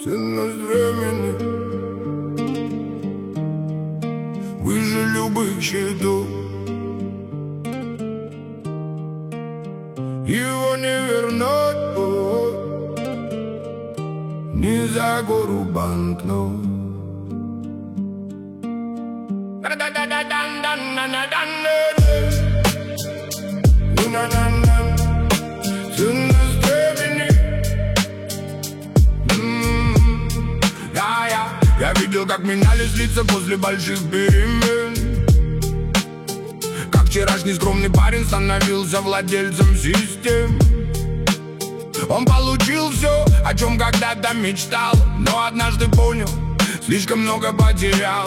Ценность времени выше любых счетов. Его не вернуть, ни за гору банкнот. Ценность времени. Я видел, как менялись лица после больших перемен, как вчерашний скромный парень становился владельцем систем. Он получил все, о чем когда-то мечтал, но однажды понял, слишком много потерял.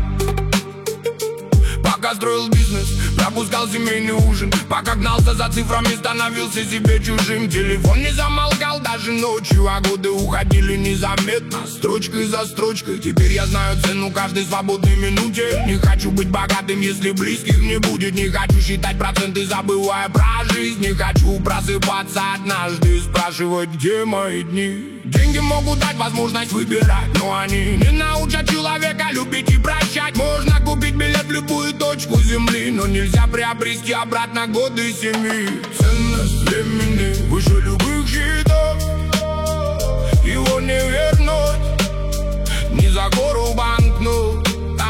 Пока строил бизнес, пропускал семейный ужин, пока гнался за цифрами, становился себе чужим. Телефон не замолкал даже ночью, а годы уходили незаметно, строчкой за строчкой. Теперь я знаю цену каждой свободной минуте. Не хочу быть богатым, если близких не будет. Не хочу считать проценты, забывая про жизнь. Не хочу просыпаться однажды и спрашивать, где мои дни. Деньги могут дать возможность выбирать, но они не научат человека любить и прощать. Можно купить билет в любую точку земли, но нельзя приобрести обратно годы семьи. Ценность времени выше любых счетов. Его не вернуть, ни за гору банкнот.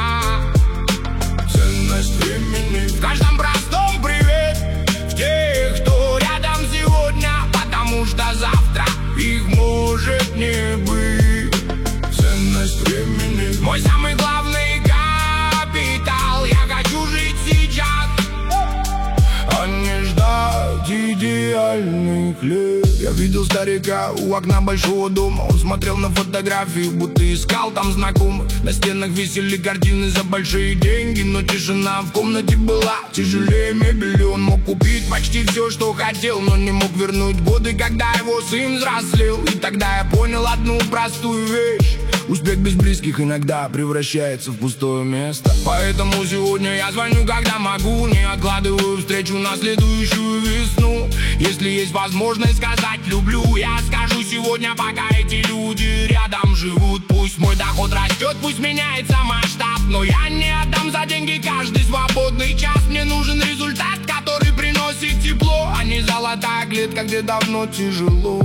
Ценность времени в каждом простом привет, в тех, кто рядом сегодня, потому что завтра их может не быть. Ценность времени мой самый главный капитал. Я хочу жить сейчас, а не ждать идеальных лет. Я видел старика у окна большого дома. Он смотрел на фотографии, будто искал там знакомых. На стенах висели картины за большие деньги, но тишина в комнате была тяжелее мебели. Он мог купить почти все, что хотел, но не мог вернуть годы, когда его сын взрослел. И тогда я понял одну простую вещь: успех без близких иногда превращается в пустое место. Поэтому сегодня я звоню, когда могу, не откладываю встречу на следующую весну. Если есть возможность сказать люблю, я скажу сегодня, пока эти люди рядом живут. Пусть мой доход растет, пусть меняется масштаб, но я не отдам за деньги каждый свободный час. Мне нужен результат, который приносит тепло, а не золотая клетка, где давно тяжело.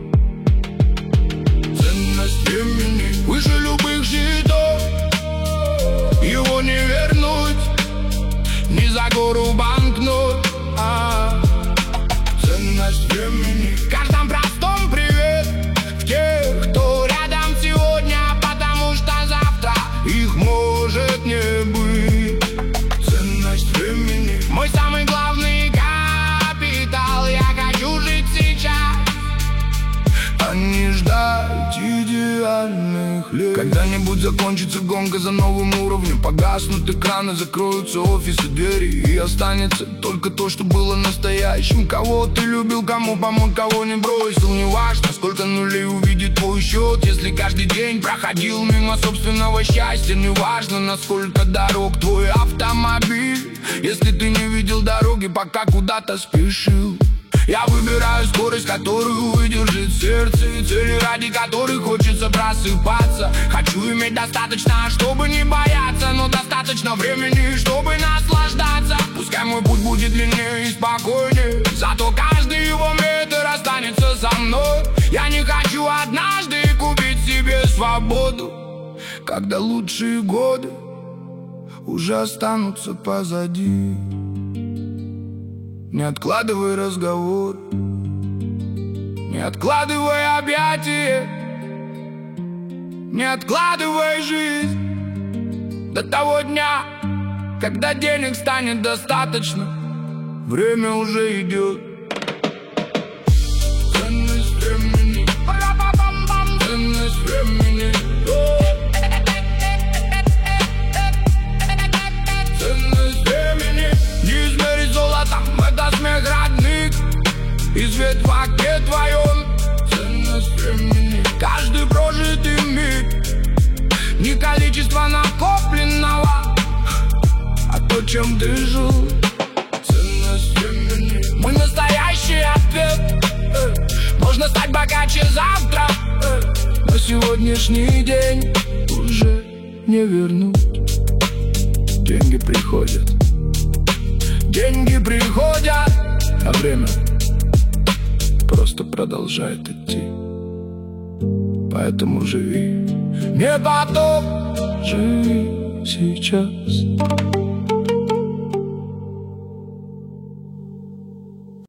Ценность времени выше любых счетов. Его не вернуть, ни за гору банкнот. Ценность времени в каждом простом привет, в тех, кто рядом сегодня, потому что завтра их может не быть. Ценность времени мой самый главный капитал. Я хочу жить сейчас, а не ждать идеальных лет. Когда-нибудь закончится гонка за новым уровнем, погаснут экраны, закроются офисы, двери, и останется только то, что было настоящим. Кого ты любил, кому помог, кого не бросил. Не важно, сколько нулей увидит твой счет, если каждый день проходил мимо собственного счастья. Не важно, насколько дорог твой автомобиль, если ты не видел дороги, пока куда-то спешил. Я выбираю скорость, которую выдержит сердце, и цели, ради которых хочется просыпаться. Хочу иметь достаточно, чтобы не бояться, но достаточно времени, чтобы наслаждаться. Пускай мой путь будет длиннее и спокойнее, зато каждый его метр останется со мной. Я не хочу однажды купить себе свободу, когда лучшие годы уже останутся позади. Не откладывай разговор, не откладывай объятия, не откладывай жизнь до того дня, когда денег станет достаточно. Время уже идет. Ценность времени, ценность времени. Ценность времени не измерить золотом, это смех родных и свет в окне твоем. Ценность времени каждый прожитый миг, не количество накопленного, а то, чем ты жил. Ценность времени мой настоящий ответ. Можно стать богаче завтра, но но сегодняшний день уже не вернуть. Деньги приходят, а время просто продолжает идти. Поэтому живи, не потом, живи сейчас.